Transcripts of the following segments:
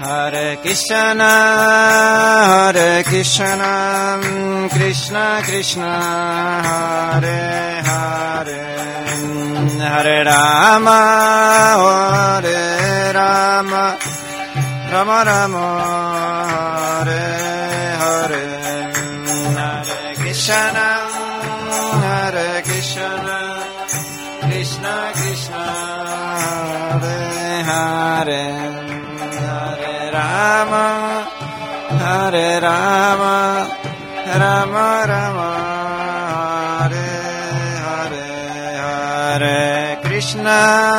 Hare Krishna Krishna Krishna Hare Hare Hare Rama Rama Rama Hare Hare Hare Krishna Krishna Krishna Hare Hare Hare Rama Rama Rama Hare Hare Hare Krishna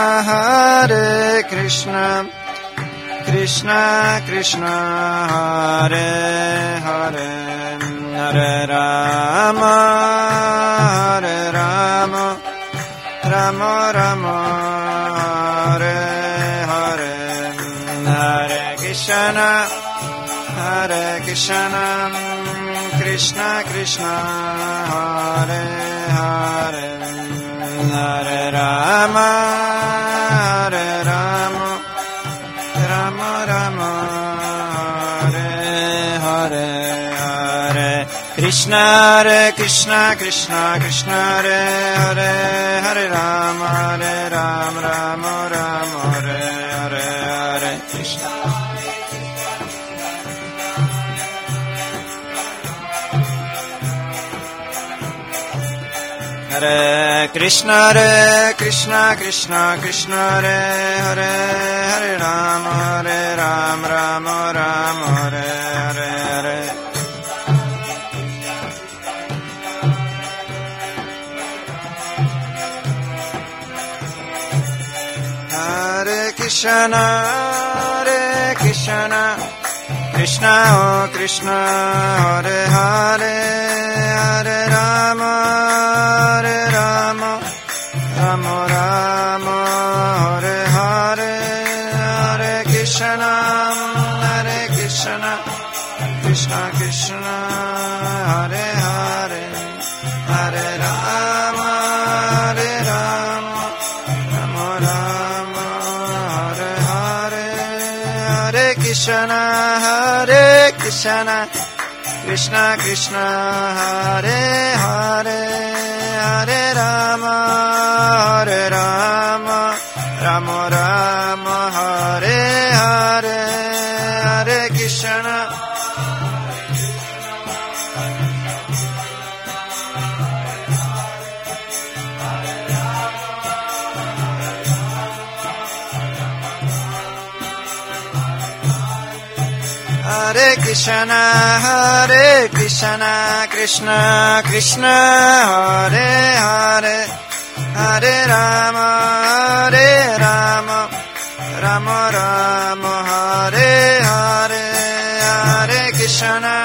Krishna Krishna Hare Hare Hare Rama Rama Rama Hare Hare Hare Krishna Krishna Krishna Hare Hare Hare Rama Rama Rama Hare Hare Hare Krishna Krishna Krishna Hare Hare Hare Rama Rama Rama Hare Hare Hare Krishna Hare Krishna Krishna Krishna Hare Hare Hare Rama Rama Rama Hare Hare Hare Hare Krishna Krishna Krishna Hare Hare Hare Rama Rama Rama Hare Hare Hare Krishna Krishna Krishna Hare Hare Hare Rama Rama Rama Hare Hare Hare Krishna Krishna Krishna Hare Hare Hare Rama Rama Rama Hare Hare Hare Krishna Hare Krishna Krishna Krishna Hare Hare Hare Rama Rama Rama Hare Hare Hare Krishna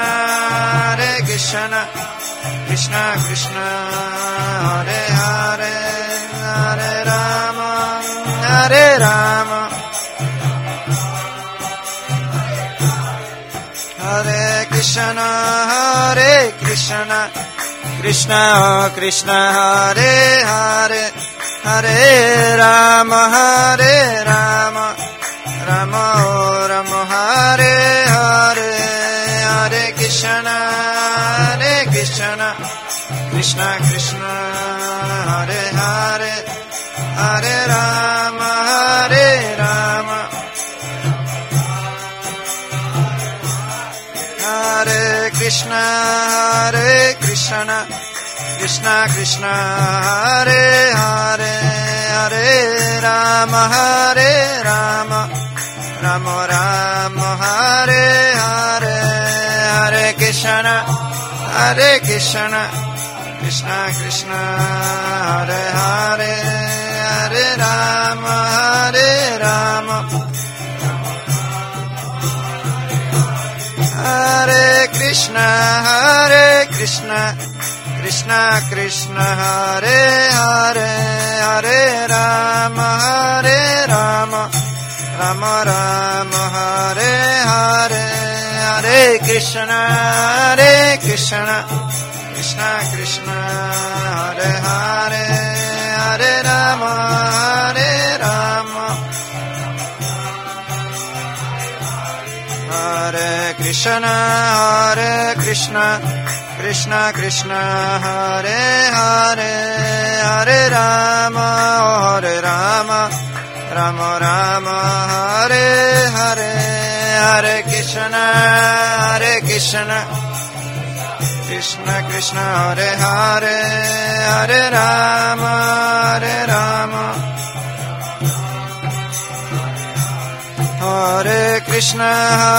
Krishna Krishna Hare Hare Hare Rama Hare Krishna Krishna Krishna Hare Hare Hare Rama Rama Rama Hare Hare Hare Krishna Krishna Krishna Hare Hare Hare Rama Hare Krishna Krishna Krishna Hare Hare Hare Rama Rama Rama Hare Hare Hare Krishna Krishna Krishna Hare Hare Hare Rama Hare Krishna Krishna Krishna Hare Hare Hare Rama Rama Rama Hare Hare Hare Krishna Krishna Krishna Hare Hare Hare Rama Hare Krishna Krishna Krishna Hare Hare Hare Rama Hare Rama Rama Rama Hare Hare Hare Krishna Krishna Krishna Hare Hare Hare Rama Hare Krishna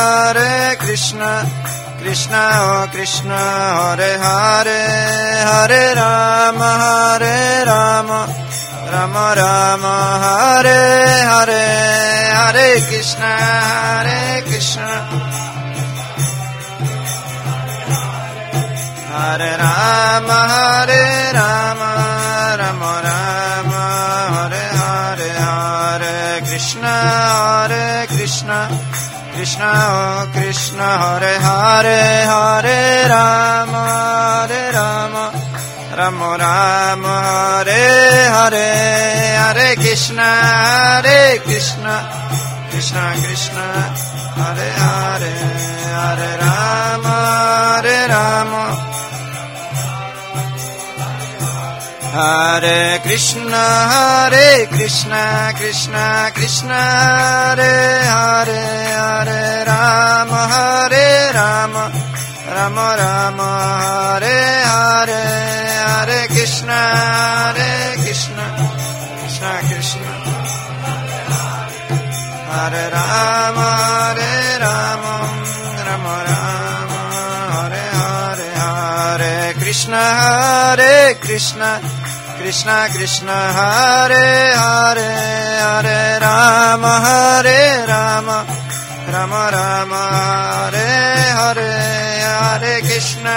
Krishna Krishna Hare Hare Hare Rama Rama Rama Hare Hare Hare Krishna Hare Rama Rama Rama Hare Hare Hare Krishna Krishna Krishna Hare Hare Hare Rama Rama Rama Hare Hare Hare Krishna Krishna Krishna Hare Hare Hare Rama Hare Krishna Krishna Krishna Hare Hare Hare Rama Rama Rama Hare Hare Hare Krishna Krishna Krishna Hare Rama Rama Rama Hare Hare Hare Krishna Krishna Hare Hare Hare Rama Rama Rama Hare Hare Hare Krishna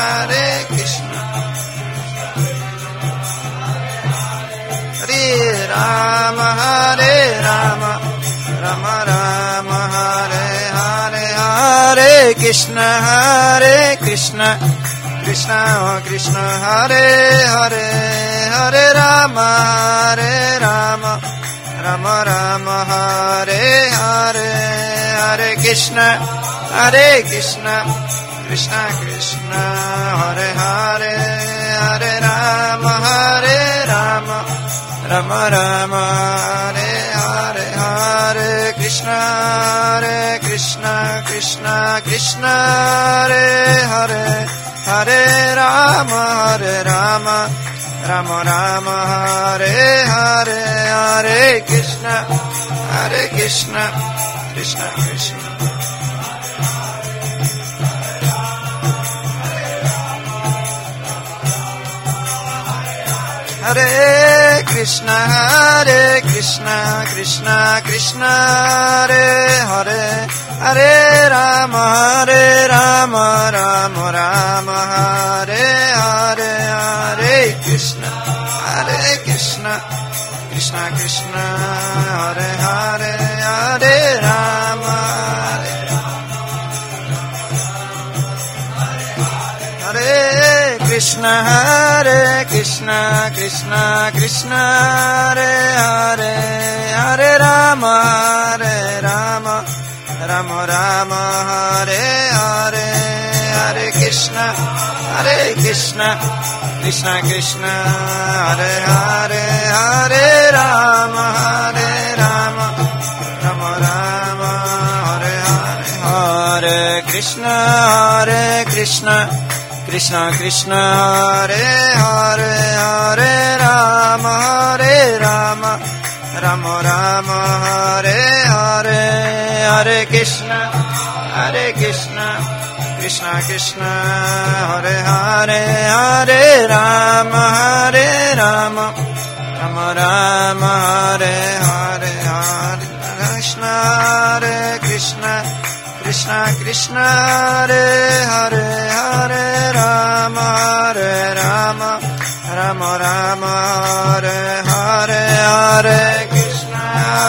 Hare Rama Rama Rama Hare Hare Hare Krishna Krishna Hare Hare Hare Rama Rama Rama Hare Hare Hare Krishna Krishna Hare Hare Hare Rama Rama Rama Hare Hare Hare Krishna Krishna Hare Hare Hare Rama Rama Rama Hare Hare Hare Krishna Krishna Hare Krishna Krishna Hare Hare Hare Rama Rama Rama Hare Hare Hare Krishna Krishna Hare Hare Hare Rama Hare Krishna Krishna Hare Hare Hare Rama Rama Hare Hare Hare Krishna Krishna Hare Hare Hare Rama Rama Hare Hare Hare Krishna Krishna Hare Hare Hare Rama Rama Hare Hare Hare Krishna Krishna Hare Hare Hare Rama Rama Hare Hare Hare Krishna Krishna Hare Hare Hare Rama Rama Hare Hare Hare Krishna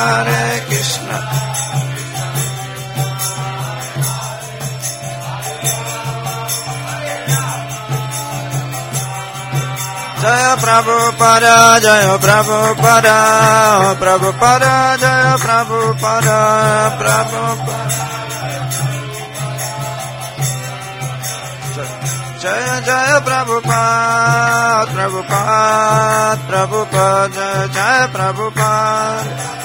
Jaya Prabhupada Jaya Prabhupada Jaya Prabhupada Jaya Jaya Prabhupada, Prabhupada, Prabhupada, Jaya Prabhupada.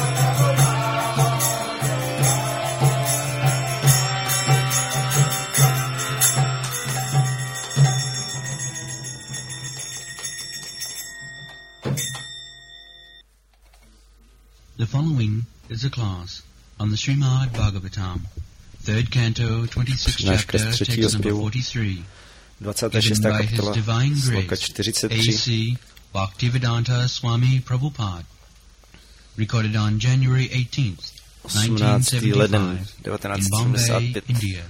The following is a class on the Srimad Bhagavatam, 3rd canto, 26th chapter, text number 43, 26. given by His kapitola, Divine sloka Grace, 43. A.C. Bhaktivedanta Swami Prabhupada, recorded on January 18th, 18. leden 1975, in Bombay, 1975. India.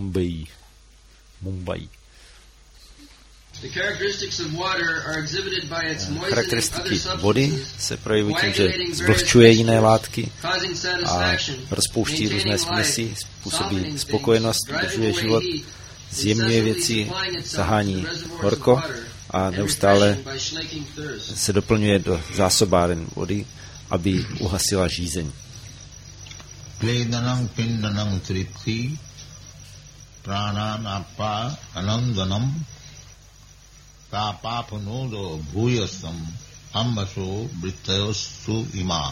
Mumbai. The characteristics of water are exhibited by its moistening other Charakteristiky vody substances, se projevují tím, že zvlhčuje jiné látky causing a satisfaction, rozpouští různé maintaining směsi, life, způsobí softening spokojenost, things, udržuje driving život, away heat, zjemňuje incessantly věci, supplying itself zahání to the reservoirs horko of water, a and neustále refreshing by slaking thirst. se doplňuje do zásobáren vody, aby uhasila žízeň. Pledanam pindanam tripti prananapa anandanam tapapunodo bhuyasam ambaso brittayostu ima.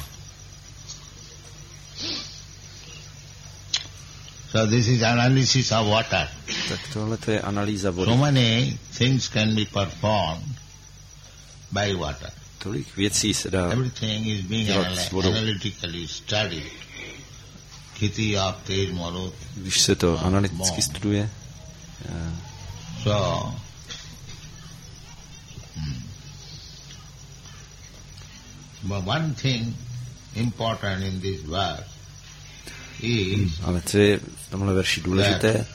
So this is analysis of water. Tak tohle to je analýza vody. So many things can be performed by water. Tolik věcí se dá Everything is being dělat s vodou. analytically studied. Kiti of Tej Marut. Když se to analyticky studuje, So, but one thing important in this verse is ale co je v tomhle verši důležité,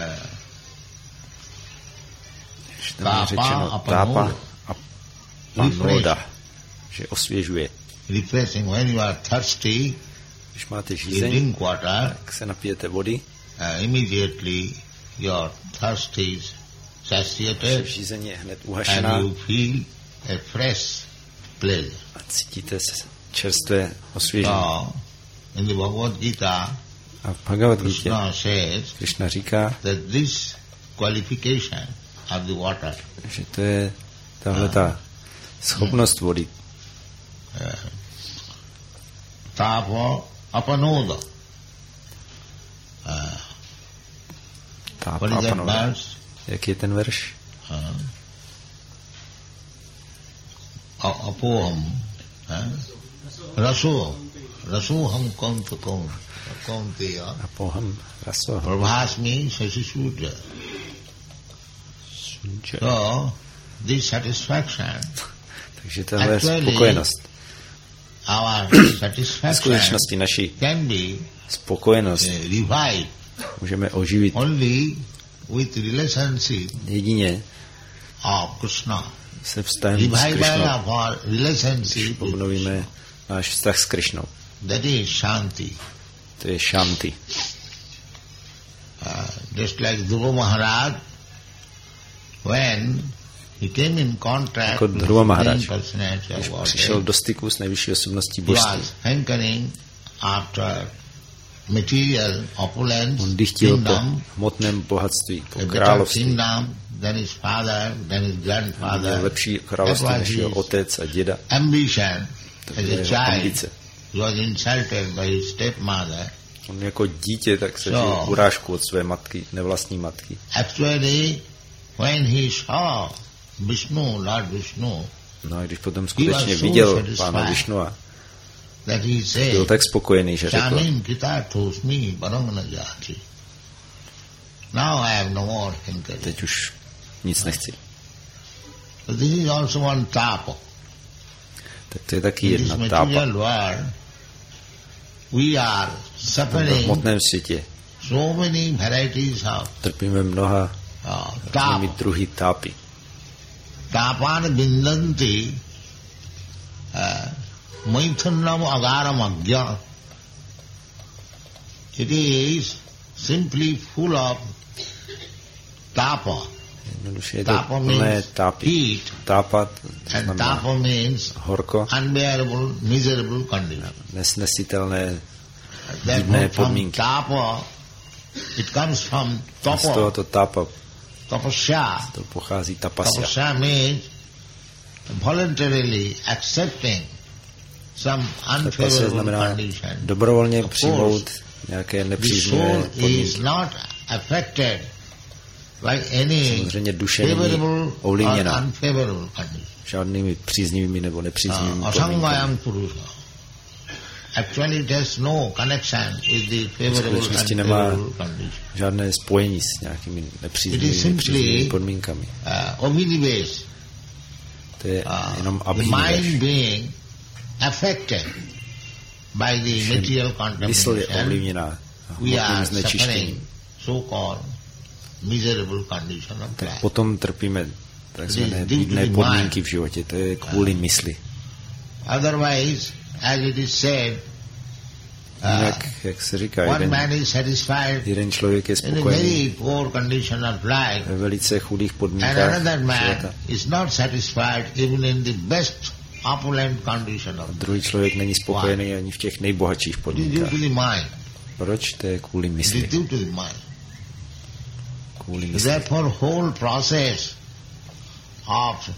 že tam je řečeno tápa a panoda, že osvěžuje. refreshing. When you are thirsty, Když máte you žízeň, drink water, tak se napijete vody, immediately your thirst is satiated žízeň je hned and uhašená you feel a fresh pleasure. a cítíte se čerstvé osvěžení. So, in the Bhagavad Gita, A v Bhagavad Gita Krishna says Krishna říká, that this qualification of the water, že to je tahle ta schopnost vody, tapa apanoda. tápa What a is that panoda. verse? Jak je ten verš? Apoham. Rasoham kaunteya. A poham raso. Prabhasmi sasisudra. So, this satisfaction, Takže tahle Actually, spokojenost. our V satisfaction skutečnosti naši can be spokojenost revived můžeme oživit only with relationship jedině of Krishna. se vztahem s Revival Krišnou. of our relationship with Obnovíme náš vztah s Krišnou. that is Shanti. To je šanty. Just like Dhruva Maharaj, when he came in contact Jako with Dhruva the Maharaj, Supreme Personality Když of přišel Godhead, do styku s nejvyšší osobností he božství, was hankering after material opulence, on dychtil po kingdom, hmotném bohatství, po a better království. kingdom than his father, than his Měl grandfather. lepší království That was než jeho his otec a děda. ambition To as byla a jeho child. ambice. He was insulted by his stepmother. On jako dítě tak se No. žil urážku od své matky, nevlastní matky. Actually, when he saw Vishnu, Lord Vishnu, No a když potom skutečně so viděl satisfied. pána Višnua, that he byl said, tak spokojený, že řekl, Chamin Kita Tosmi Paramana Jati. Now I have no more hankering. teď už nic nechci. So this is also one tapa. Tak to je taky In this jedna tápa. material world, we are V suffering hmotném světě so many varieties of trpíme mnoha tapa. druhy tápy. Tapan bindanti maithunam agaram agya. It is simply full of tapa. Jednoduše je to Tapa plné means tápy. heat, Tápa and znamená tapa means horko, unbearable, miserable condition. nesnesitelné Therefore, from podmínky. tapa, it comes from A z tapa. tohoto tápa tapasya. To pochází tapasya. Tapasya means voluntarily accepting some unfavorable znamená condition. dobrovolně přijmout nějaké The nepříznivé soul is podmínky. not affected by any Samozřejmě duše není favorable or ovlivněna unfavorable condition. žádnými příznivými nebo nepříznivými podmínkami. Asangayam purusha. Actually it has no connection with the favorable and unfavorable condition. Žádné spojení s nějakými nepříznivými podmínkami. Obhidibase. To je jenom The abhinivesh. mind being affected by the material Mysl je contamination, ovlivněná we hmotným are znečištěním. suffering so-called miserable condition of Tak life. potom trpíme takzvané It is due to bídné the podmínky mind. v životě. To je kvůli mysli. Otherwise, as it is said, Jinak, jak se říká, one man is satisfied jeden člověk je in a spokojený very poor condition of life, ve velice chudých and podmínkách another man života. is not satisfied even in the best opulent condition of life. Druhý člověk není spokojený ani v těch nejbohatších It is due podmínkách. to the mind. Proč? To je kvůli It mysli. is due to the mind. Kvůli mysli. Therefore, whole process of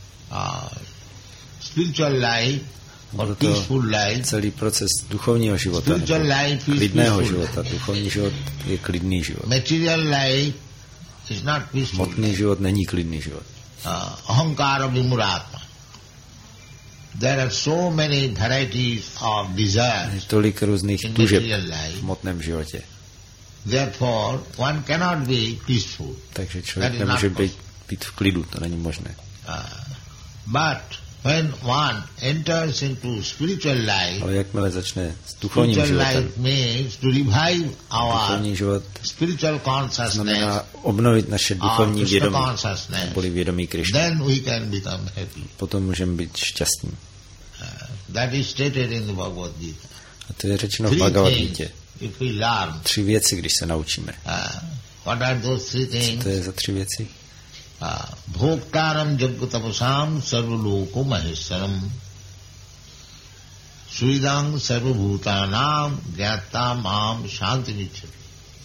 spiritual life or Proto peaceful life, celý proces duchovního života, spiritual nebo life is klidného peaceful. života. Duchovní život je klidný život. Material life is not peaceful. Hmotný život není klidný život. Ahankara vimuratma. There are so many varieties of Je desires tolik různých in tužeb material v life. hmotném životě. Therefore, one cannot be peaceful. Takže člověk That is nemůže not být v klidu, to není možné. But when one enters into spiritual life, Ale jakmile začne s duchovním spiritual životem, life means to revive our duchovní život spiritual consciousness, znamená obnovit naše duchovní Krishna vědomí, consciousness. neboli vědomí Krišny. Then we can become happy. Potom můžeme být šťastní. That is stated in the Bhagavad Gita. A to je řečeno v Three Bhagavad things, Gita. if we learn, 3 věci, když se naučíme. what are those three things? To je za 3 věci. Bhoktaram jagatapasam sarvaloko maheswaram suvidang sarvabhutanam gyata mam shanti vichati.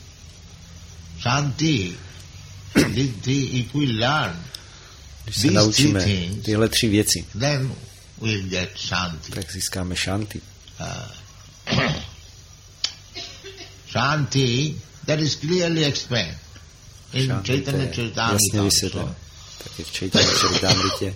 Shanti, if we learn Když se these naučíme three things, tyhle 3 věci, then we'll get shanti. tak získáme šanty. Shanti, that is clearly explained in Šanty, to Chaitanya je Charitamrita jasně also. vysvětleno. Taky v Chaitanya Charitamritě.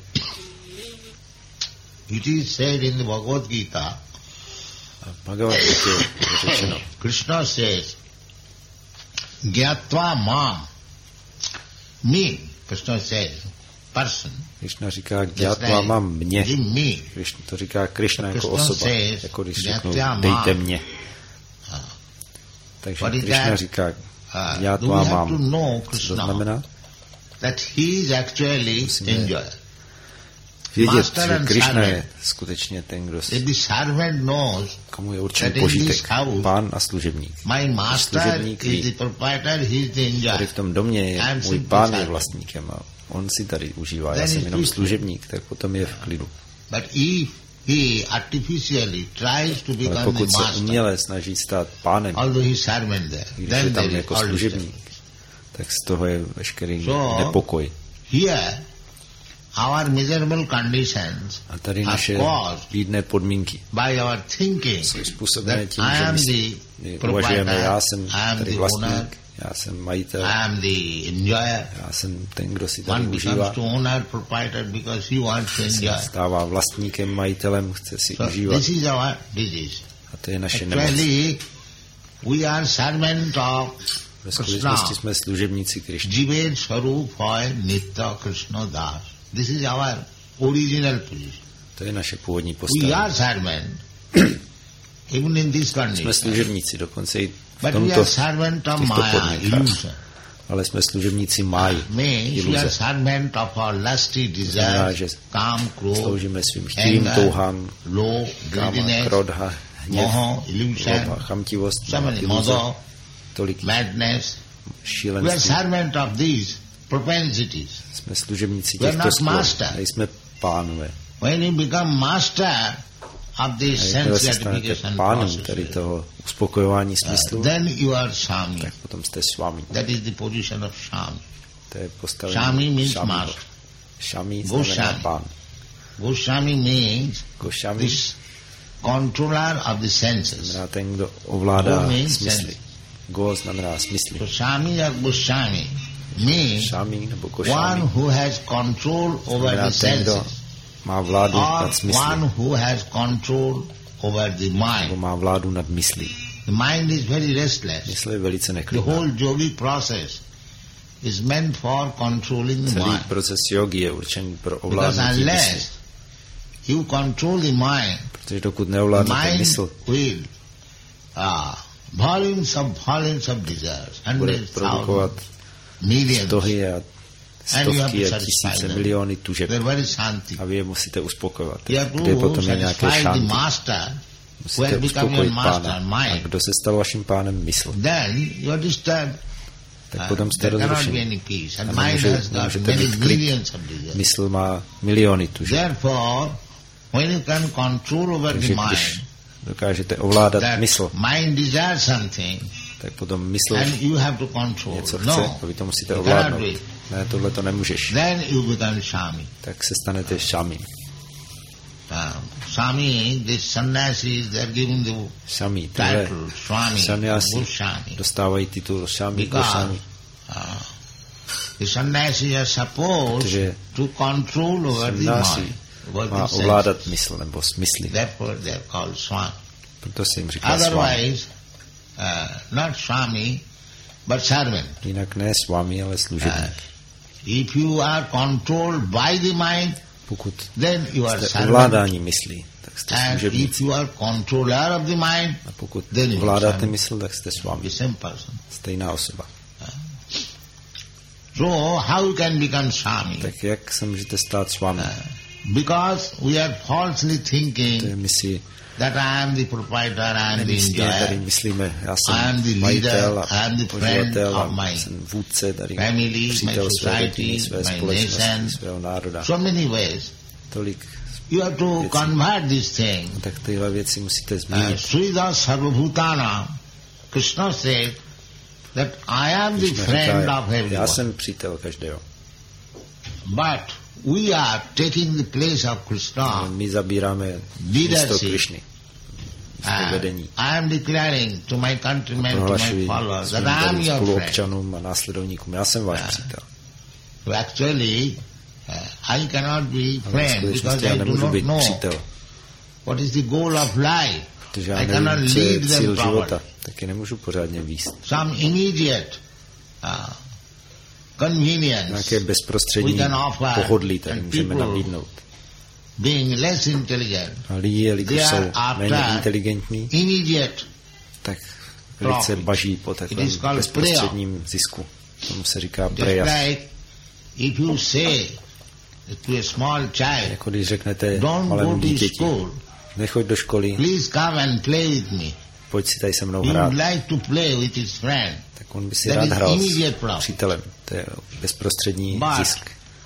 It is said in the Bhagavad Gita, A v Bhagavad Gita je řečeno, Krishna says, Gyatva mam, me, Krishna says, person, Krishna říká, Gyatva mám mě. give me. To říká Krishna jako Krishna osoba, says, jako když řeknou, Gyatva dejte mám. mě. Takže What is Krishna that? říká, Do Gyatva we have to mám. know Co to Krishna, znamená? that he is actually Musíme enjoyer. Vědět, Master že and Krishna je servant. skutečně ten, kdo If the servant knows komu je určen that in this požitek. house, Pán a služebník. my master Služebník is ví. the proprietor, he is the enjoyer. Tady v tom domě je I'm můj simply pán je servant. vlastníkem a on si tady užívá. Já Then jsem it's jenom peaceful. služebník, tak potom je v klidu. But if he artificially tries to Ale become the pokud se master, uměle snaží stát pánem, although he is servant there, když je then tam there is jako all služebník, disturbance. tak z toho je veškerý So- nepokoj. Here, our miserable conditions A tady are naše caused bídné podmínky by our thinking jsou způsobené that tím, I že am my the uvažujeme, proprietor, já jsem I am tady the owner, vlastník, já jsem majitel, I am the enjoyer. já jsem ten, kdo si tady One becomes užívá. to owner, proprietor because he wants to enjoy. Se stává vlastníkem, majitelem, chce si So užívat. this is our disease. A to je naše nemoc. Actually, we are servant of Ve Krishna. skutečnosti jsme služebníci Krišny. Jivet Swarup Hoy Nitya Krishna Das. This is our original position. To je naše původní We postavení. are servant, even in this Jsme condition. služebníci, dokonce i v But we tomto, are servant of těchto Maya, podmínkách. illusion. Ale jsme služebníci máji, Means we are iluze. servant of our lusty Znamená, desires, že calm, cruel, sloužíme svým chtivým anger, touhám, low, káma, greediness, krodha, hněv, moho, illusion, loba, chamtivost, so many iluze, mother, tolik madness. We are šílenství. servant of these propensities. Jsme služebníci We are těchto not sklonů, master. nejsme pánové. When you become master of A this jakmile sense se stanete gratification pánem process, tady toho uspokojování smyslu, then you are Swami. tak potom jste s vámi. That is the position of Swami. To je postavení Shami means Šámiho. master. Šami znamená pán. Goswami means Goswami this controller of the senses. znamená ten, kdo ovládá Go means smysly. sense. Go znamená smysly. So Shami or Goswami means Šami nebo one Goswami who has control over znamená the ten, kdo senses, má vládu or nad one smysly. who has control over the Nebo mind. má vládu nad myslí. The mind is very restless. Mysl je velice The neklidná. whole yogic process is meant for controlling the Celý mind. proces jogy je určen pro Because ovládnutí mysli. unless you control the mind, Protože dokud the neovládnete mind mysl, will volumes of desires, bude hundreds, produkovat thousands, millions, stohy a and you have stovky to a satisfy tisíce, them. miliony tužeb. They're very shanti. A vy je musíte uspokojovat. You have Kde potom to je nějaké satisfy the šanty. master who Musíte has become your uspokojit master, pána. A mind. kdo se stal vaším pánem? Mysl. Then you are disturbed. Tak potom jste There cannot be rozrušeni. any peace. And A mind has got nemůžete many být klid. millions of desires. Mysl má miliony tužeb. Therefore, when you can control over the Takže když mind, dokážete ovládat that mysl, mind desires something, tak potom mysl and you have to control. něco chce No, a vy to musíte you cannot ovládnout. do it. Ne, tohle to nemůžeš. Then you become Shami. Tak se stanete šami. Shami, these sannyasis, they are given the Šami, tyhle title Swami, sannyasi Goswami. dostávají titul šami, Because Goswami, the sannyasis are supposed protože to control over the sannyasi mind, over má the ovládat senses. mysl nebo smysly. Therefore they are called Swami. Proto se jim říká Swami. Otherwise, not Swami, but servant. Jinak ne Swami, ale služebník. If you are controlled by the mind, Pokud then you are jste servant. ovládání myslí, tak jste And if služebníci. you are controller of the mind, A pokud then you are ovládáte servant. mysl, tak jste Swami. The same person. Stejná osoba. So how you can become Swami? Tak jak se můžete stát Swami? Because we are falsely To thinking je my si that I am the proprietor, I am the nemyslíme, tady enjoyer, myslíme, já I am the jsem majitel leader, I am the a friend poživatel of a my jsem vůdce, tady family, my přítel své rodiny, society, své my společnosti, nation. svého národa. So many ways. Tolik. You have to Věcí. convert this thing. Tak tyhle věci musíte změnit. Srida Sarvabhutana, Krishna said that I am the Krishna friend říká, of já everyone. jsem přítel každého. But we are taking the place of Ale Krishna. my zabíráme místo Leadership. Krišny. Místo And vedení. I am declaring to my countrymen, to my Prohlašuji followers that svým I am tady your friend. spoluobčanům a následovníkům, já jsem váš přítel. So actually, I cannot be Ale v friend because skutečnosti já I do nemůžu not být know přítel, what is the goal of life. protože já I cannot nevím, co je lead them cíl properly. života, tak je nemůžu pořádně víst. Some immediate convenience Nějaké bezprostřední we can offer, pohodlí tady and můžeme people nabídnout. being less intelligent, A lidi, jelikož they are jsou méně after inteligentní, immediate. tak velice profit. baží po It takovém is called bezprostředním zisku. Tomu se říká Just preja. like if you say to a small child, Jako když řeknete don't malému go to dítěti, school, nechoď do školy, please come and play with me. pojď si tady se mnou He hrát, would like to play with his friend. tak on by si That rád is hrál immediate s profit. přítelem. To je bezprostřední But zisk.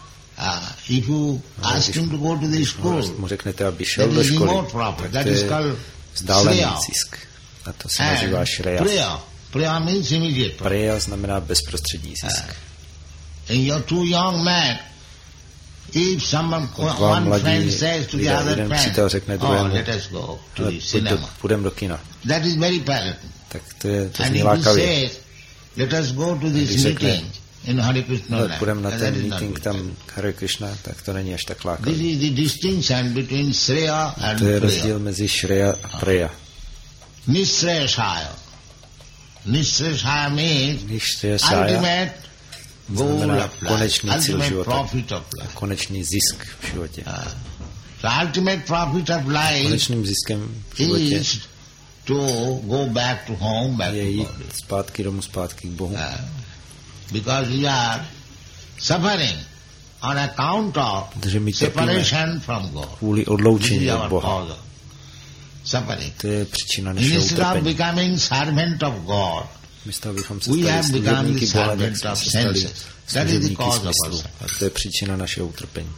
If you ask him to go to the school, Mu řeknete, aby šel that do is školy, remote profit. tak That to is je called vzdálený shreya. zisk. A to se nazývá And šreja. prayer means immediate profit. Preja znamená bezprostřední zisk. And you're too young man. If someone, Dva one mladí friend says to the lidé, other jeden friend, přítel řekne druhému, let us go to ale the cinema. půjdeme do kina. That is very pleasant. Tak to And zní if he lákavě. says, let us go to this Když řekne, meeting in Hare Krishna Ale land, půjdeme na that ten is not meeting good. tam Hare Krishna, tak to není až tak This lákavý. is the distinction between Shreya and To je Preya. rozdíl mezi Shreya a Preya. Nishreshaya. Nishreshaya means Nishreshaya ultimate goal znamená of life, konečný cíl ultimate života. profit of life. Konečný zisk v životě. The ultimate profit of life Konečným ziskem v životě is to go back to home, back je to jít body. zpátky domů, zpátky k Bohu. Because we are suffering on account of Protože my trpíme separation from God. kvůli This odloučení is od our Boha. cause of suffering. To je příčina našeho Instead of utrpení. becoming servant of God, Místo, abychom se we stali have become the služebníky Boha, tak servant jsme of se stali senses. That is the služebníky cause of our smyslu. suffering. A to je příčina našeho utrpení.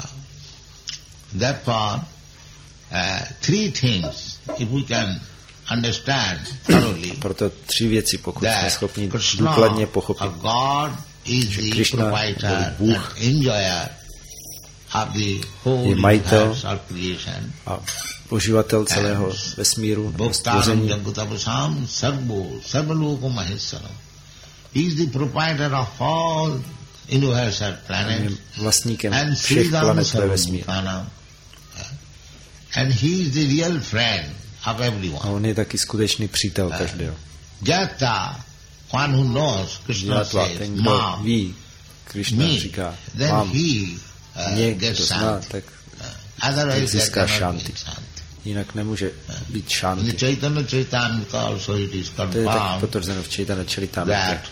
Therefore, three things, if we can understand thoroughly, Proto tři věci, pokud jsme that schopni Krishna, důkladně pochopit. a God, is the Krishna, proprietor Bůh, and enjoyer of the whole je majitel universe of creation. a poživatel celého vesmíru nebo Bhoktaram stvoření. Jagatapasam Sarvo Sarvaloko Maheswaram. He is the proprietor of all universal Je planets vlastníkem and všech Sridham planet ve vesmíru. Sarvabhutanam. And he is the real friend of A everyone. on je taky skutečný přítel každého. Jata, one who knows, Krishna Jatva, says, ten, kdo Mam, ví, Krishna me, říká, then mám he mě, kdo gets zná, shanti. tak Otherwise there získá cannot šanti. be shanti. Jinak nemůže být In the šanti. Chaitanya Charitamrita also it is To je tak confirmed potvrzeno v Chaitanya Charitamrita. that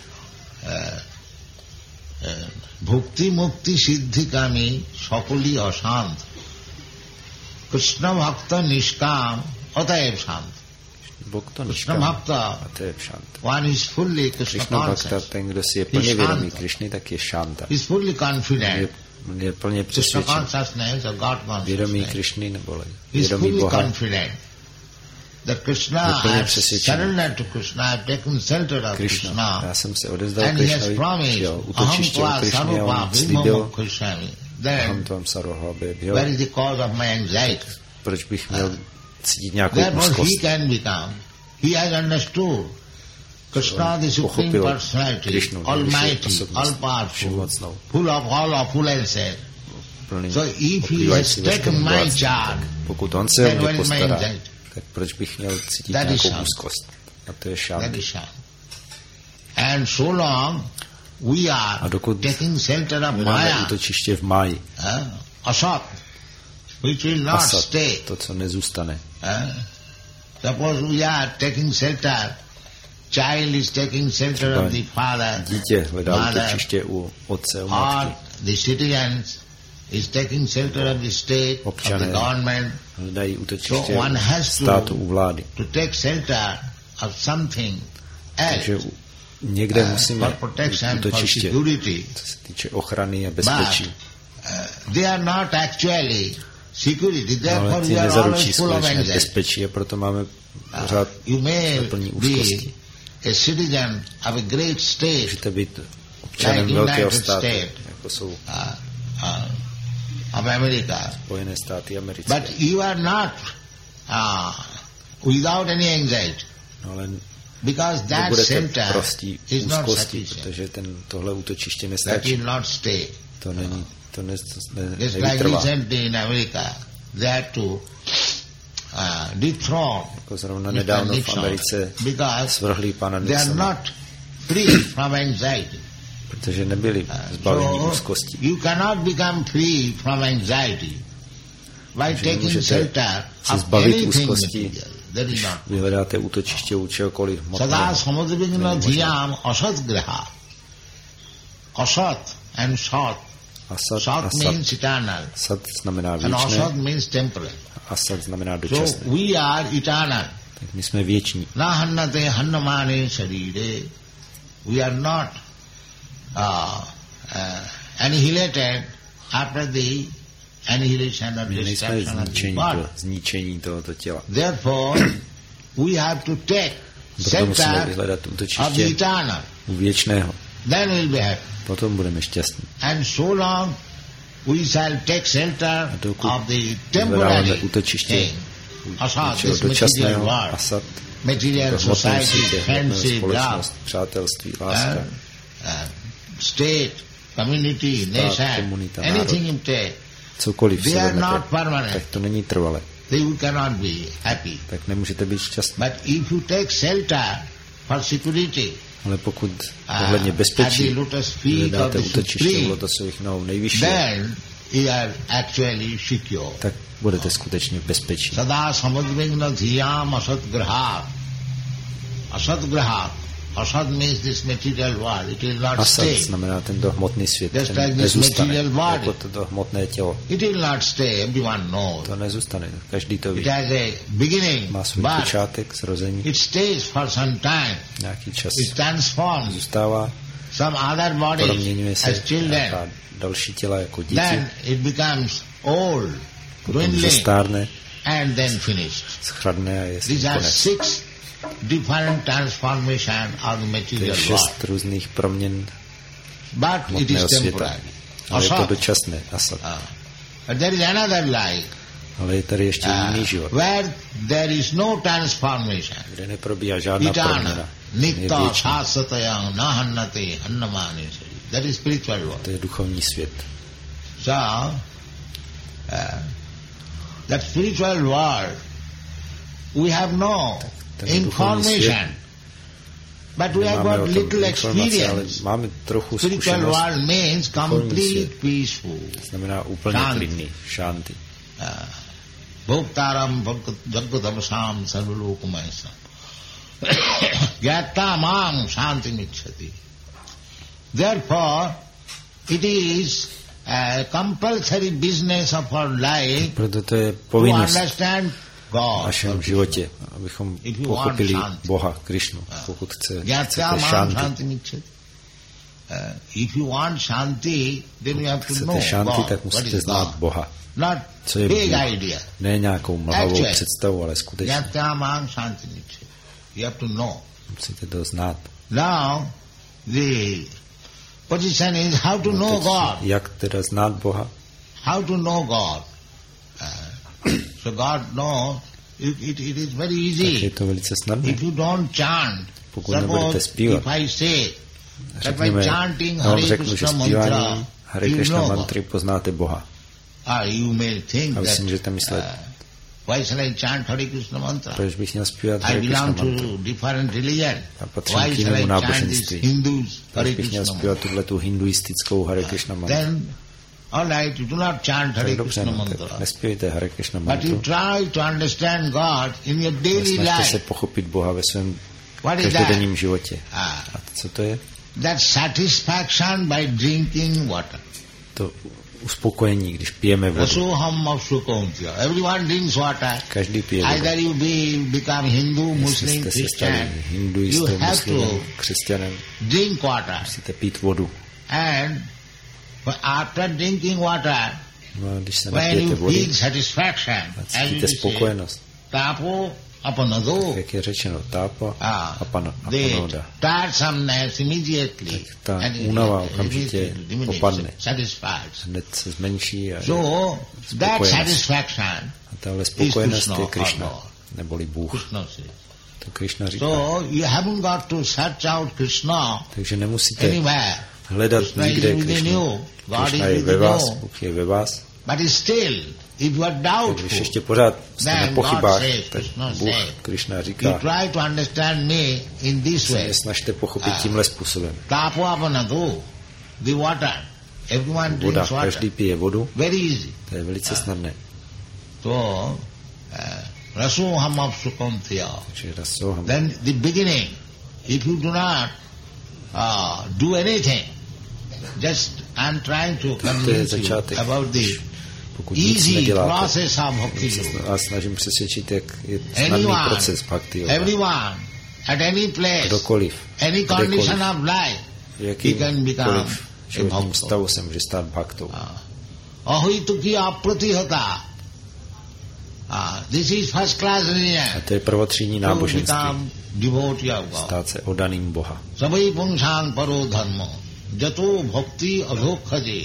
bhukti mukti siddhi kami sakali ashant Krishna bhakta nishkam ataev shant. Bhakta Krishna niškam, bhakta, a to je šant. one is fully Krishna Krishna bhakta, conscious. ten, kdo si je He plně is vědomý shanta. Krishny, tak je šanta. He is fully Je, confident. je plně Krishna přesvědčen. consciousness or God Vědomí consciousness. Krishny nebo He is vědomí fully Boha. confident that Krishna, Je plně I have přesvědčený. surrendered to Krishna, I have taken shelter of Krishna. Krishna. Já jsem se odezdal And he has Krishnovi, promised, přijal aham útočiště u tva Krishny a sarvapa on slíbil, vimamokshami. aham Then, tvam sarvabhyo, where is the cause of my anxiety? proč bych měl cítit nějakou Therefore úzkost. he can become. He has understood. Krishna, the Supreme Pochopil Personality, Krishnu, Almighty, osobnost, all-powerful, všemocnou, full of all oppulences. plný So if he has pokrývající taken veškeré my bohatství. charge, Pokud on se o then mě where is my postará, anxiety? tak proč bych měl cítit That is nějakou shant. úzkost? A to je That šant. is shant. And so long we A are dokud taking shelter of máme Maya, útočiště v máji, asat, which will not asat, stay. to, co nezůstane. Suppose we are taking shelter, child is taking shelter of the father, Dítě hledá mother, útočiště u otce, u or matky. the citizens is taking shelter of the state, of the Občané government. hledají So útočiště one u has státu, u vlády. to take shelter of something Takže else někde for musíme mít protection, for útočiště, security. co se týče ochrany a But bezpečí. they are not actually security. Ale Therefore ty we are nezaručí always full of skutečné anxiety. bezpečí a proto máme pořád You may plní be úzkosti. a citizen of a great state, Můžete být občanem Like velkého United státu, States. jako jsou of America, Spojené státy americké. but you are not without any anxiety, No, ale because that nebudete shelter prostí is not úzkosti, sufficient. protože tohle útočiště That nestačí. will not stay. To není, to Just like nevytrvá. recently in America, they had to dethrone Jako zrovna Mr. nedávno v Nixon, Americe because svrhlí pana they are Nixona, not free from anxiety. protože nebyli zbaveni So úzkosti. you cannot become free from anxiety by Takže taking nemůžete shelter se of zbavit anything úzkosti, material. That is když not. vyhledáte útočiště u čehokoliv Sada hmotného. samudvigna Není možné. dhyam asat graha. Asat and sat. Asad, Sat asad. means eternal. Asad znamená And asat věčné, means temporal. asad znamená So dočasné. we are eternal. Tak my jsme věční. Na hannate hannamane sharire. We are not annihilated after the annihilation or My nejsme destruction of the zničení, body. zničení tohoto těla. Therefore, we have to take Proto musíme shelter vyhledat of the útočiště eternal. u věčného. Then we'll be happy. Potom budeme šťastní. And so long we shall take shelter A dokud of the vyhledáme temporary útočiště thing. Asad, něčeho this material dočasného, world, asad, material to hmotné society, světě, hmotnou friendship, love, společnost, přátelství, láska, state, community, nation, komunita, anything you take, cokoliv they se are not vezmete, permanent. tak to není trvalé. You cannot be happy. Tak nemůžete být šťastní. But if you take shelter for security, Ale pokud ohledně at bezpečí the lotus feet of hledáte the útočiště u Supreme, lotosových nohou nejvyššího, then you are actually secure. tak budete skutečně v bezpečí. Sada samudvigna dhyam asat graha. Asat graha. Asat means this material world. It will not Asad stay. znamená tento hmotný svět, Just like ten this nezůstane, material body. jako toto hmotné tělo. It will not stay. Everyone knows. To nezůstane, každý to ví. It has a beginning, Má svůj but počátek, zrození, it stays for some time. nějaký čas It transforms zůstává, some other bodies proměňuje se as children. nějaká další těla jako děti, Then it becomes old, potom dwindling, zestárne, and then finished. schradne a je s tím These are konec. 6 different transformations of the To je material 6 world. různých proměn but it is hmotného světa. temporary. Ale je to Asad. dočasné, Asad. But there is another life, Ale je tady ještě jiný život, where there is no transformation. kde neprobíhá žádná Eternal. proměna. Je Nitta věčný. shasatayam nahannate hannamani. That is spiritual world. To je duchovní svět. So, that spiritual world, we have no Ten duchovní svět, information, but we have nemáme got o tom little informace, ale experience. máme trochu Spiritual zkušenost. world means complete svět. peaceful. Znamená úplně Šanti. klidný, šanty. Bhoktaram jaggadamsam sarvalokumaisam. Gyata mam shanti michati. Therefore, it is a compulsory business of our life Proto to je to povinnost understand v God. našem životě, abychom If you pochopili want šanti. Boha, Krišnu. Pokud chcete Gyata mam šanty, shanti michati. If you want shanti, then you have to know chcete šanty, God. tak What musíte is znát God? Boha. Not Co je big Bůh. idea. Ne nějakou mlhavou Actually. představu, ale skutečně Gyata mam shanti michati. You have to know. musíte to znát. Now, the position is how to know Teď, God. jak teda znát Boha? How to know God. So God knows, it is very Tak je easy. to velice snadné. If you don't chant, Pokud nebudete suppose zpívat, if I say that by řekněme, chanting já vám Hare řeknu, že Krishna mantra, zpíváním Hare you Krishna know God. mantry poznáte Boha. You may think A vy that si můžete myslet, why should I chant Hare Krishna mantra? proč bych měl zpívat I Hare Krishna belong mantru? to different religion. A patřím Why k should I jinému chant náboženství. these Hindus Hare Proč bych měl Krishna zpívat mantra? tuhletu hinduistickou Hare Krishna mantru? Then, all right, you do not chant Hare Tak dobře, Krishna no, mantra. tak nespívejte Hare Krishna But you mantru. try to understand God in your daily Snažte se life. pochopit Boha ve svém What is that? každodenním životě. Ah, A co to je? that satisfaction by drinking water. To uspokojení, když pijeme vodu. Rasoham avsukontya. Everyone drinks water. Každý pije vodu. Either you become Hindu, Jestli Muslim, jste se stali Christian, hinduistou, you have muslimem, to křesťanem, drink water. musíte pít vodu. And after drinking water, No a když se when napijete you vody feel satisfaction, a as cítíte you say, spokojenost, tapo apanado, jak je řečeno, tápa a the panoda, tiresomeness immediately, tak ta and it únava okamžitě diminishes, opadne. satisfies. Hned se zmenší a je So that spokojenost. satisfaction A tahle spokojenost Krishna je Krišna, or neboli Bůh. Krishna says. To Krišna říká. So you haven't got to search out Krishna Takže nemusíte anywhere. hledat Krishna is nikde within Krišnu. you. God Krišna is je ve within vás, you. Bůh je ve vás. But still, if you are Tak když ještě doubtful, pořád jste then na God pochybách, says, tak Krishna Bůh, says, Krišna you říká, try to understand me in this se way. mě snažte pochopit tímhle způsobem. Tapo apanado, the water. Everyone Voda, drinks water. každý pije vodu, Very easy. to je velice snadné. So, rasoham avsukontya. Takže rasoham. Then the beginning, if you do not do anything, just I'm trying to convince you začátek. about the Pokud nic easy neděláte, process of bhakti yoga. a snažím přesvědčit, jak je snadný proces bhakti yoga. Everyone, at any place, Kdokoliv, any condition of life, he can become jakýmkoliv a životním bhakta. stavu se může stát bhaktou. Ahituki apratihata. This is first class religion. A to je prvotřídní To náboženství. become devotee of God. Stát se oddaným Boha. Sabai pungsang paro dharma. Jato bhakti adhokhaje.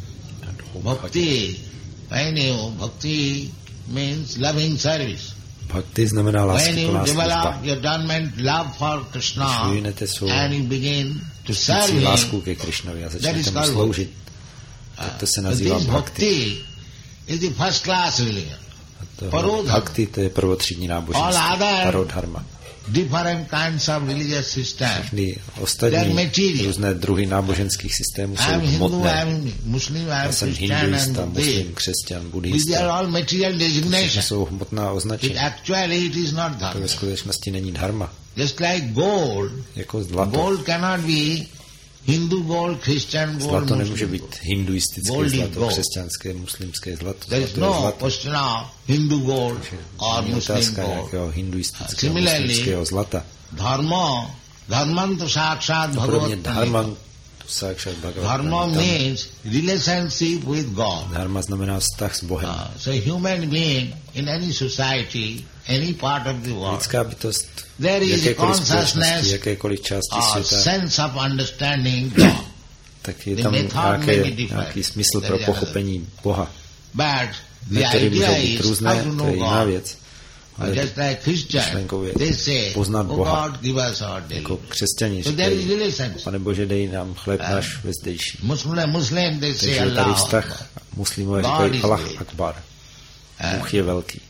Bhakti, I know, bhakti means loving service. Bhakti znamená When láska you plná služba. develop your dormant love for Krishna Když vyvinete svou and you begin to serve vnitřní him, lásku ke Krišnovi a that is začnete mu called sloužit, tak to se nazývá this bhakti. bhakti is the first class religion. To Parodharma. bhakti to je prvotřídní náboženství. All other Parodharma. different kinds of religious systems. Všechny They are ostatní material. různé druhy náboženských systémů jsou I am Hindu, I hmotné. am Muslim, I Já am jsem Christian hinduista, and muslim, Buddhist. křesťan, These are buddhista. all material To designations. jsou hmotná It označení. actually it is not To dharma. ve skutečnosti není dharma. Just like gold, Jako zlato. gold cannot be Hindu gold, Christian gold, Zlato nemůže Muslim být gold. hinduistické Gold is zlato, gold. křesťanské, muslimské zlato. There is Zlato je no zlato. question of Hindu gold or Není Muslim otázka gold. nějakého hinduistického, Similarly, muslimského zlata. Dharma, dharmantu sakshat Podobně bhagavat. dharma, to sákšat Dharma Bhagavad. means relationship with God. Dharma znamená vztah s Bohem. So human being in any society, any part of the world, Lidská bytost there v is a jakékoliv společnosti, consciousness jakékoliv části or světa, sense of understanding God. tak je tam nějaký smysl pro pochopení Boha. Metody můžou být různé, to je jiná věc. Ale myšlenkou je poznat Boha. Jako křesťani říkají, Pane Bože, dej nám chléb náš vezdejší. Takže je tady vztah, muslimové říkají Allah Akbar. Bůh je velký.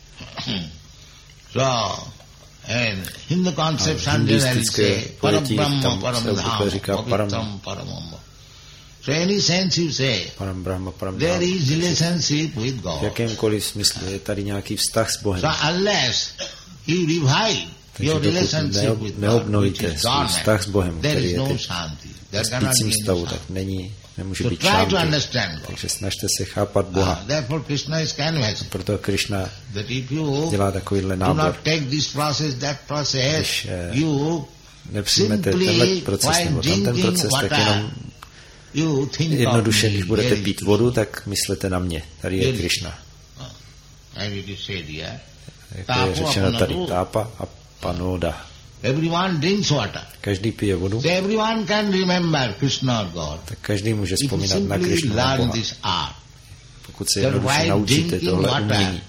A hinduistické pojetí tam se obvykle říká Param. So any sense you say, Param Brahma, there is relationship with God. V jakémkoliv smyslu je tady nějaký vztah s Bohem. So unless you revive your relationship with God, neobnovíte svůj vztah s Bohem, there který is je no teď shanti. v spícím stavu, tak nemůže být šánti. Takže snažte se chápat Boha. Therefore Krishna is canvas. Proto Krishna That if you dělá takovýhle do nábor. not take this process, that process, Když you nepřijmete tenhle proces nebo ten proces, tak jenom jednoduše, když budete pít vodu, tak myslete na mě. Tady je Krishna. Jak je řečeno tady, tápa a panoda. Everyone drinks water. Každý pije vodu. So everyone can remember Krishna or God. Tak každý může vzpomínat na Krishnu a Boha. Pokud se jednoduše naučíte tohle umění,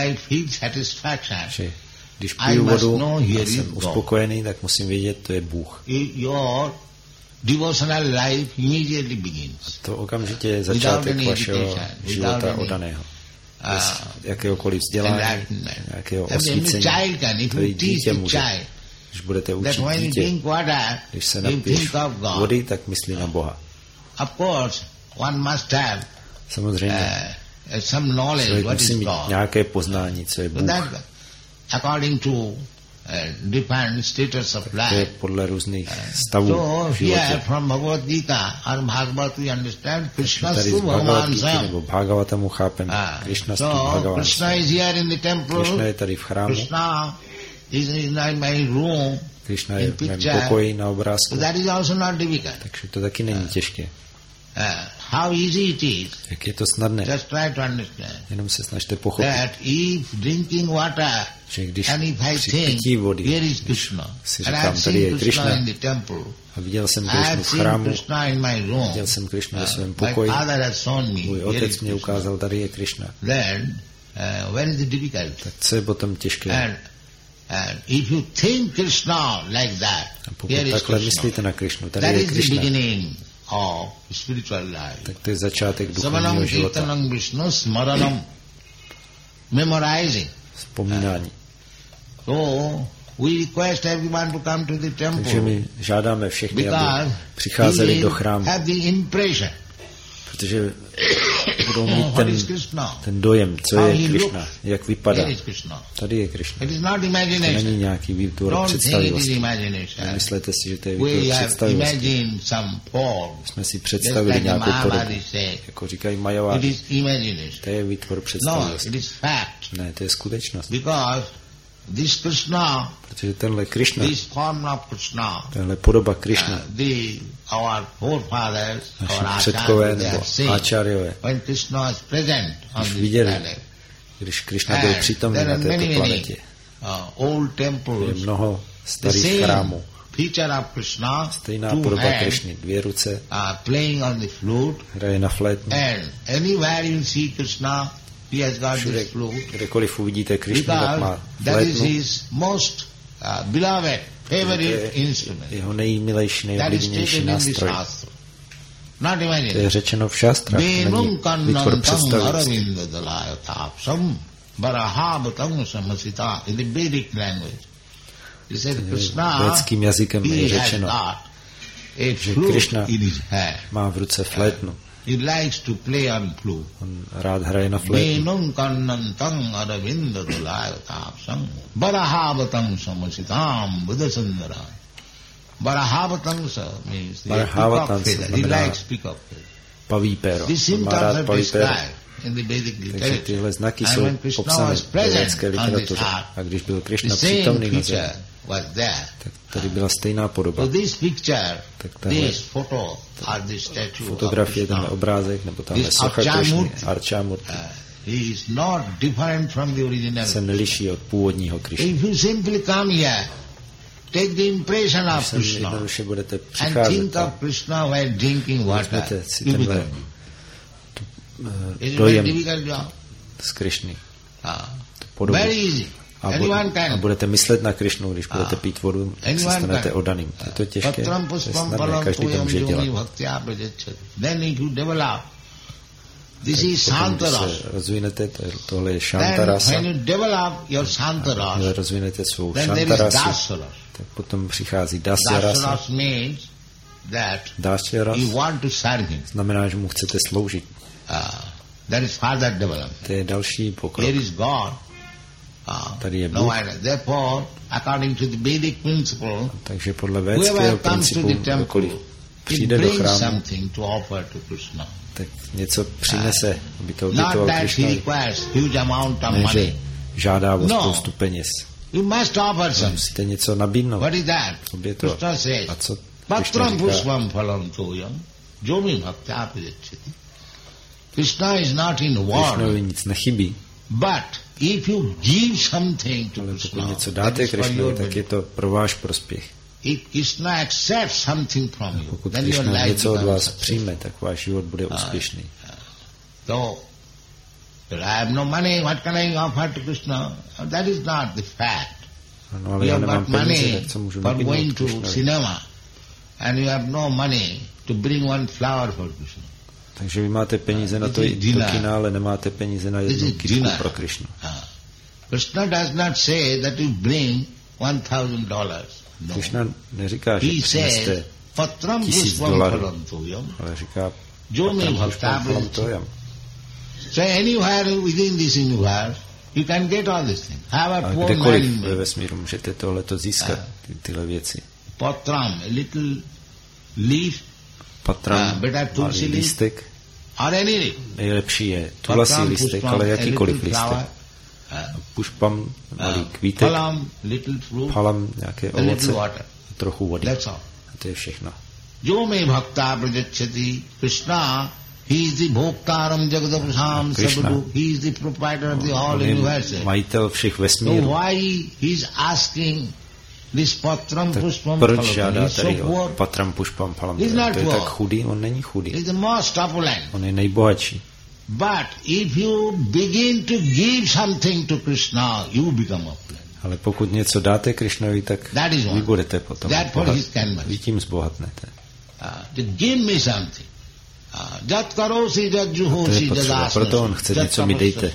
že když piju vodu a jsem uspokojený, tak musím vědět, to je Bůh. Devotional life immediately begins. A to okamžitě je začátek vašeho života oddaného. Bez jakéhokoliv vzdělání, nějakého osvícení. To i dítě může. Když budete učit dítě, když se napiješ vody, tak myslí na Boha. Samozřejmě, člověk musí mít nějaké poznání, co je Bůh. Different status of life. To je podle různých stavů v životě. Here from Bhagavad Gita or Bhagavad we understand Krishna tady z Bhagavad Gita nebo Bhagavatamu chápeme Krishna stu Bhagavan. Krishna is here in the temple. Krishna je tady v chrámu. Krishna is in my room. Krishna je v mém pokoji na obrázku. That is also not difficult. Takže to taky není těžké. How easy it is. Jak je to snadné. Just try to understand. Jenom se snažte pochopit. That if drinking water, že když and if I při think, pití vody, here is Krishna, si and říkám, I tady je see Krishna, Krishna in the temple, a viděl jsem Krishnu v chrámu, viděl jsem Krishnu ve svém pokoji, můj otec mě ukázal, tady je Krishna. Then, where is the difficulty? Tak co je potom těžké? And if you think Krishna like that, a pokud takhle myslíte na Krishnu, tady je Krishna, of spiritual life. Tak to je začátek duchovního života. Memorizing. Vzpomínání. So we request everyone to come to the temple. Takže my žádáme všechny, aby přicházeli do chrámu. Protože budou mít ten dojem, co je Krishna, jak vypadá. Tady je Krishna. To není nějaký výtvor představivosti. Nemyslete si, že to je výtvor představivosti. Jsme si představili nějakou podobu. Jako říkají Majavádi. To je výtvor představivosti. Ne, to je skutečnost. This Krishna, protože tenhle Krishna, this form of Krishna, tenhle podoba Krishna, our forefathers, naši předkové nebo áčáryové, when Krishna is present on this planet, když Krishna byl přítomný na této planetě, je mnoho starých chrámů. Stejná podoba Krishny, 2 ruce, hraje na flétnu. Všude, kdekoliv uvidíte Krishnu, tak má flétnu. Jeho nejmilejší, nejoblíbenější nástroj. To je řečeno v šastrách, není výtvor představivosti. Védským jazykem je řečeno, že Krishna má v ruce flétnu. He likes to play on flute. On rád hraje na flétnu. Venum kannantang aravinda dalayatapsam barahavatang samasitam buddhasundara. Barahavatangsa means the peacock feather. He likes peacock feather. Paví péro. On má rád paví péro. Takže tyhle znaky jsou popsány v védské literatuře. A když byl Krishna přítomný na zemi, tak tady byla stejná podoba. Tak tahle fotografie, tenhle obrázek, nebo tahle socha Krishny, Archamurti, se neliší od původního Krishny. take the impression of Krishna and think of Krishna while drinking water. You become. It's a very difficult job. Z Krišny. Very easy. A budete myslet na Krišnu, když budete pít vodu, se stanete oddaným. Je to těžké, to je snadné, každý to může dělat. Then if you develop, this is Shantarasa. Rozvinete, tohle je Shantarasa. When you develop your Shantarasa, rozvinete svou then there is Shantarasu, tak potom přichází Dasya rasa. Means that you want to serve him. Znamená, že mu chcete sloužit. That is further development. To je další pokrok. There is God. Tady je Bůh. Therefore, according to the Vedic principle, takže podle védského principu, kdokoliv přijde do chrámu, tak něco přinese, aby to obětoval Krišnovi. Ne, že žádá o spoustu peněz. Musíte něco nabídnout, obětovat. A co Krišna říká? Krišnovi nic nechybí. But if you give something to Krishna, pokud něco dáte Krišnovi, tak je to pro váš prospěch. If Krishna accepts something from you, pokud Krišna něco od vás přijme, tak váš život bude úspěšný. So, I have no money, what can I offer to Krishna? That is not the fact. No, ale já nemám peníze, tak co můžu nabídnout Krishnovi? Cinema, and you have no money to bring one flower for Krishna. Takže vy máte peníze na to jít do kina, ale nemáte peníze na jednu kytku pro Krišnu. Krishna does not say that you bring $1,000. No. Krishna neříká, že přineste $1,000, ale říká So anywhere within this universe, you can get all these things. A kdekoliv ve vesmíru můžete tohleto získat, tyhle věci. Patram, a little leaf, Patram, malý lístek. Nejlepší je tulasi lístek, ale jakýkoliv lístek. Pušpam, malý kvítek, phalam, nějaké ovoce, trochu vody. A to je všechno. Jome bhakta prajacchati Krishna, he is the bhoktaram jagadapasam sabadu, he is the proprietor of the whole universe. Majitel všech vesmírů. So why he is asking this patram pushpam phalam? Proč žádá tady o patram pushpam phalam? To je tak chudý, on není chudý. He is the most opulent. On je nejbohatší. But if you begin to give something to Krishna, you become opulent. Ale pokud něco dáte Krišnovi, tak vy budete potom bohatí. Vy tím zbohatnete. Give me something. Jat karosi jat juhosi jat asnasi. Proto on chce něco mi dejte.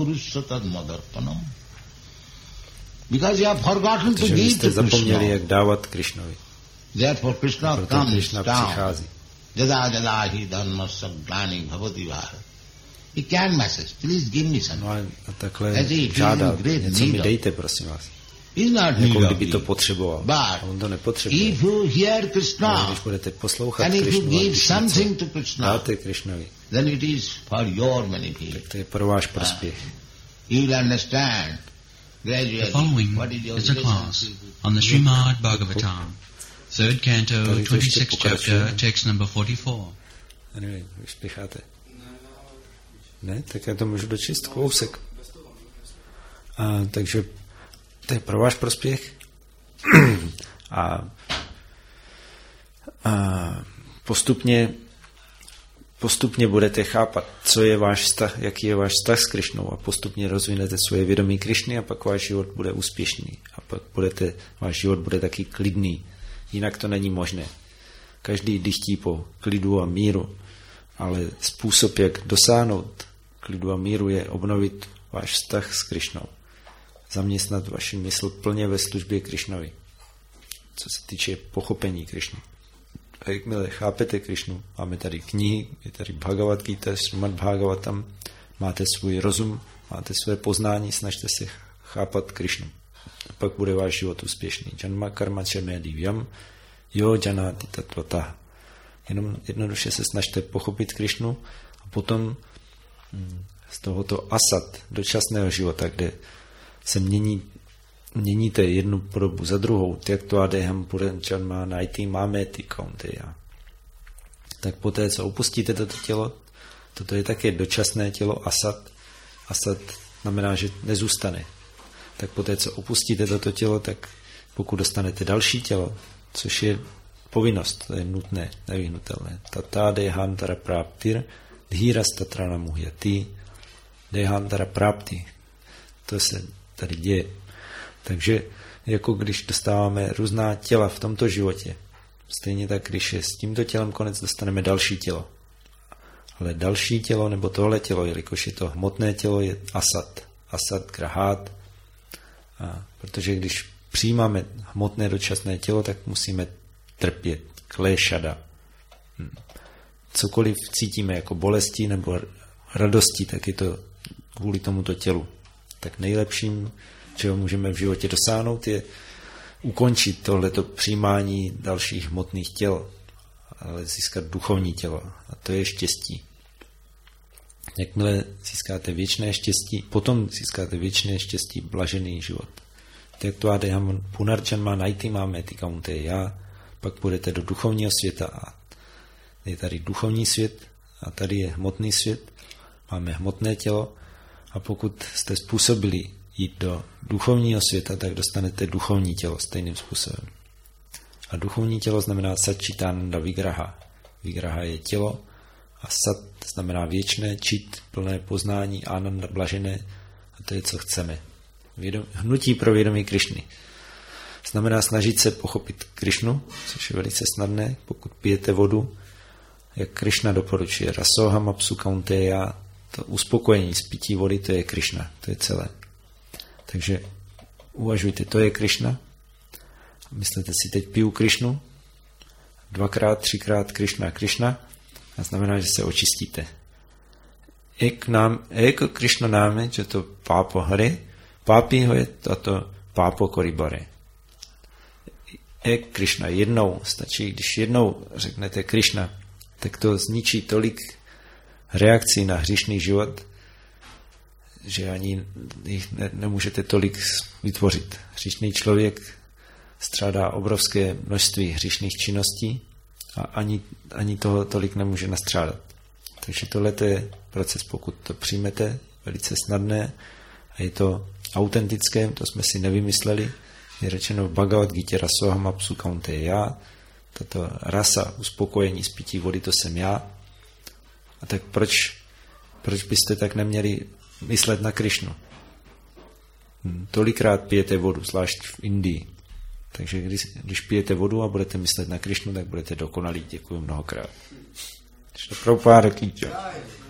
Because you have forgotten to give to Krishna. Protože jste zapomněli, jak dávat Krišnovi. Therefore Krishna comes down. Přichází. Jada jada hi dhammasya glani bhavati bharat. He can message. Please give me something. No a takhle žádá, něco mi dejte, prosím vás. Jako kdyby to potřeboval. A on to nepotřebuje. If you hear Krishna, když budete poslouchat Krišnu a když dáte Krišnovi, then it is for your benefit. Tak to je pro váš prospěch. You'll understand. The following is a class on the Srimad Bhagavatam, 3rd canto, 26th chapter, text number 44. Nevím, už spěcháte. Ne, tak já to můžu dočíst kousek. Takže to je pro váš prospěch. Postupně budete chápat, co je váš vztah, jaký je váš vztah s Krišnou a postupně rozvinete svoje vědomí Krišny a pak váš život bude úspěšný a pak váš život bude taky klidný. Jinak to není možné. Každý dychtí po klidu a míru, ale způsob, jak dosáhnout klidu a míru, je obnovit váš vztah s Krišnou. Zaměstnat vaši mysl plně ve službě Krišnovi. Co se týče pochopení Krišny. A jakmile chápete Krišnu, máme tady knihy, je tady Bhagavad Gita, Srimad Bhagavatam, máte svůj rozum, máte své poznání, snažte se chápat Krišnu. A pak bude váš život úspěšný. Janma karma čeme divyam, jo janati tatvata. Jenom jednoduše se snažte pochopit Krišnu a potom z tohoto asat, dočasného života, kde se měníte jednu podobu za druhou, jak to adeham purančanma najti mameti kaunteya. Tak poté, co opustíte toto tělo, toto je také dočasné tělo asat. Asat znamená, že nezůstane. Tak poté, co opustíte toto tělo, tak pokud dostanete další tělo, což je povinnost, to je nutné, nevyhnutelné. Tata dehantara praptir, dhíras tatrana muhyati, dehantara prapti. To se tady děje. Takže jako když dostáváme různá těla v tomto životě, stejně tak, když je s tímto tělem konec, dostaneme další tělo. Ale další tělo, nebo tohle tělo, jelikož je to hmotné tělo, je asat grahát. Protože když přijímáme hmotné dočasné tělo, tak musíme trpět, kléšada. Cokoliv cítíme jako bolesti nebo radosti, tak je to kvůli tomuto tělu. Tak nejlepším, čeho můžeme v životě dosáhnout, je ukončit tohleto přijímání dalších hmotných těl, ale získat duchovní tělo. A to je štěstí. Jakmile získáte věčné štěstí, potom získáte věčné štěstí, blažený život. Tak to adeham punarjanma naitimam eti kaunteya, pak půjdete do duchovního světa a je tady duchovní svět a tady je hmotný svět. Máme hmotné tělo a pokud jste způsobili jít do duchovního světa, tak dostanete duchovní tělo stejným způsobem. A duchovní tělo znamená satčitananda vigraha. Vigraha je tělo a sat znamená věčné, čit, plné poznání, ananda, blažené, a to je, co chceme. Hnutí pro vědomí Krišny. Znamená snažit se pochopit Krišnu, což je velice snadné, pokud pijete vodu, jak Krišna doporučuje. Rasoham apsu kaunteya, to uspokojení z pití vody, to je Krišna, to je celé. Takže uvažujte, to je Krišna. Myslíte si, teď piju Krišnu, 2x, 3x Krišna, a znamená, že se očistíte. Ek Krišna náme, že to pápo hry, pápí ho je to pápo koribare. Ek Krišna, jednou stačí, když jednou řeknete Krišna, tak to zničí tolik reakcí na hříšný život, že ani jich nemůžete tolik vytvořit. Hříšný člověk strádá obrovské množství hříšných činností a ani toho tolik nemůže nastrádat. Takže tohle je proces, pokud to přijmete, velice snadné a je to autentické, to jsme si nevymysleli. Je řečeno v Bhagavad Gita rasoham apsu kaunteya, tato rasa uspokojení z pití vody, to jsem já. A tak proč byste tak neměli myslet na Krišnu? Tolikrát pijete vodu, zvlášť v Indii. Takže když pijete vodu a budete myslet na Krišnu, tak budete dokonalí. Děkuji mnohokrát. Prabhupáda ki jai.